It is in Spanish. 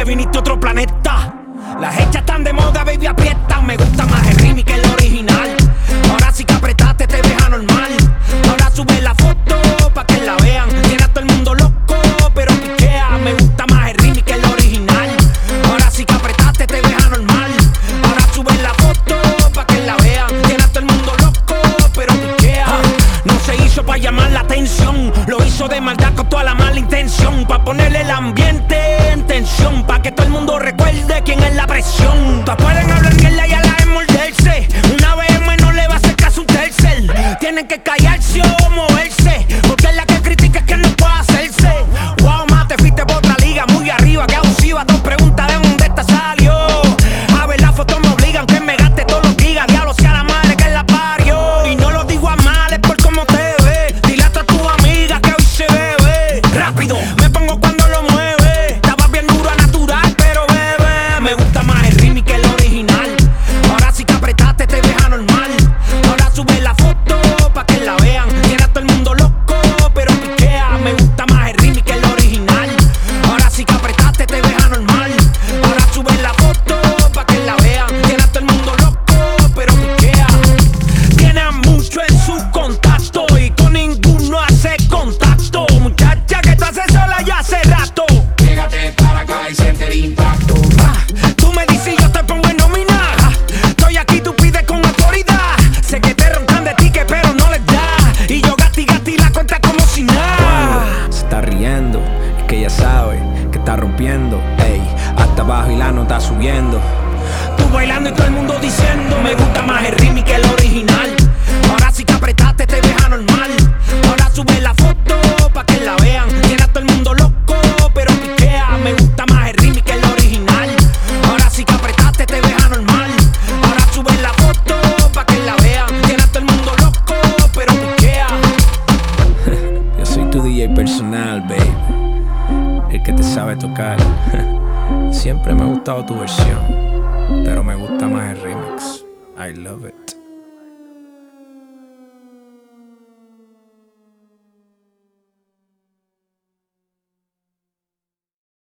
viniste a otro planeta. Las hechas están de moda, baby, aprieta. Me gusta más el remix que el original. Ahora sí que apretaste, te ves anormal. Ahora sube la foto pa' que la vean. Tiene a todo el mundo loco, pero piquea. Me gusta más el remix que el original. Ahora sí que apretaste, te ves anormal. Ahora sube la foto pa' que la vean. Tiene a todo el mundo loco, pero piquea. No se hizo pa' llamar la atención. Lo hizo de maldad con toda la mala intención. Pa' ponerle el ambiente en tensión. Pa' que todo el mundo recuerde quién es la presión. Todas pueden hablar mierda y a la vez morderse. Una vez menos le va a hacer caso un tercer. Tienen que callarse o moverse, porque es la que critica es que no puede hacerse. Wow, ma, te fuiste por otra liga, muy arriba, que abusiva. Dos preguntas de dónde esta salió. A ver la foto me obligan, que me gaste todos los gigas. Diablo sea la madre que la parió. Y no lo digo a mal, es por cómo te ves. Dile a tu amiga que hoy se bebe. Rápido, me pongo cuando lo mueve. Estabas bien duro a natural, pero bebé. Me gusta más el remix que el original. Ahora sí que apretaste, te ves anormal. Ahora sube la foto pa' que la vean. Tiene a todo el mundo loco, pero piquea. Me gusta más el remix que el original. Ahora sí que apretaste, te ves anormal. Ahora sube la foto pa' que la vean. Tiene a todo el mundo loco, pero piquea. Tiene a mucho en su contacto y con ninguno hace contacto. Muchacha, que tú haces sola ya hace rato. Pégate para acá y siente el impacto. Tú me dices y yo te pongo en nómina. Estoy aquí, tú pides con autoridad. Sé que te roncan de ticket, pero no les da. Y yo gati la cuenta como si nada. Se está riendo, es que ella sabe que está rompiendo. Ey, hasta abajo y la nota subiendo. Tú bailando y todo el mundo diciendo me gusta más el remix que el original. Ahora sí que apretaste, te ves anormal. Ahora sube la foto pa' que la vean. Tiene a todo el mundo loco, pero piquea. Me gusta más el remix que el original. Ahora sí que apretaste, te ves anormal. Ahora sube la foto pa' que la vean. Tiene a todo el mundo loco, pero piquea. Yo soy tu DJ personal, baby, el que te sabe tocar. Siempre me ha gustado tu versión, pero me gusta más el remix. I love it.